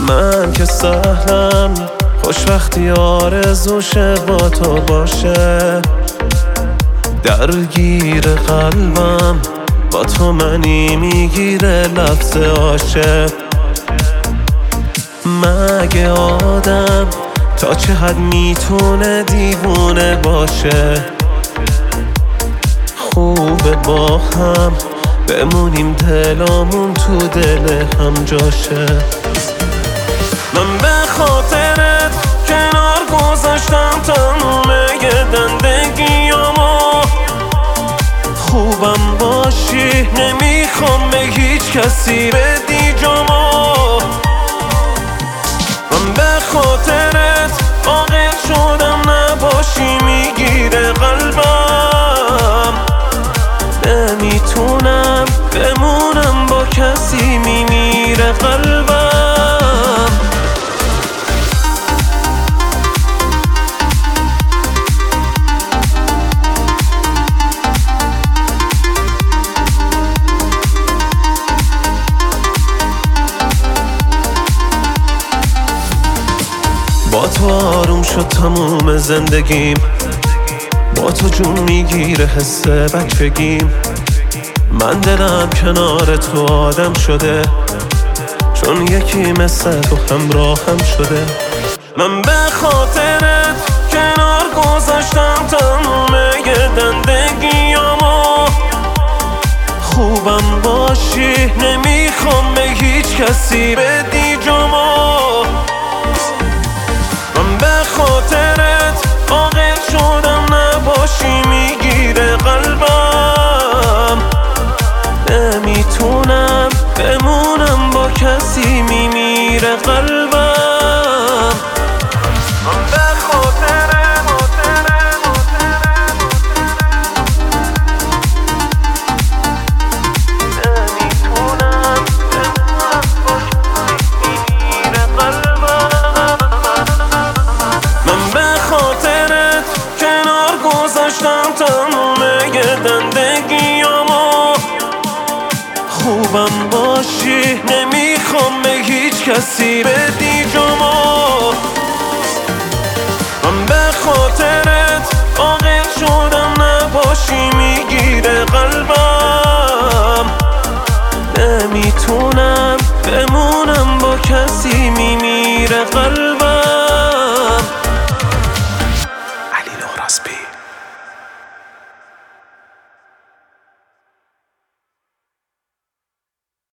من که سهلم خوش وقتی آرزوشه با تو باشه، درگیر قلبم با تو منی میگیره لفظ عاشق. مگه آدم تا چه حد میتونه دیوونه باشه؟ خوبه با هم بمونیم دلامون تو دل هم جاشه. من به خاطرت کنار گذاشتم تموم زندگیامو، خوبم باشی نمیخوام به هیچ کسی بدی جامو. من به خاطرت عاقل شدم نباشی میگیره قلبم، نمیتونم بمونم با کسی میمیره قلبم. با تو آروم شد تموم زندگیم، با تو جون میگیره حس بچگیم. من دلم کنار تو آدم شده، چون یکی مثل تو همراهم شده. من به خاطرت کنار گذاشتم تموم زندگیامو، خوبم باشی نمیخوام به هیچ کسی بدی جامو. من به خاطرت عاقل شدم نباشی میگیره قلبم، نمیتونم بمونم با کسی میمیره قلبم. من به خاطرت نمیتونم بمونم با کسی میمیره قلبم. من به خاطرت کنار گذاشتم تموم زندگیامو، خوبم باشی نمیخوام به هیچ کسی بدی جامو. من به خاطرت عاقل شدم نباشی میگیره قلبم، نمیتونم بمونم با کسی میمیره قلبم.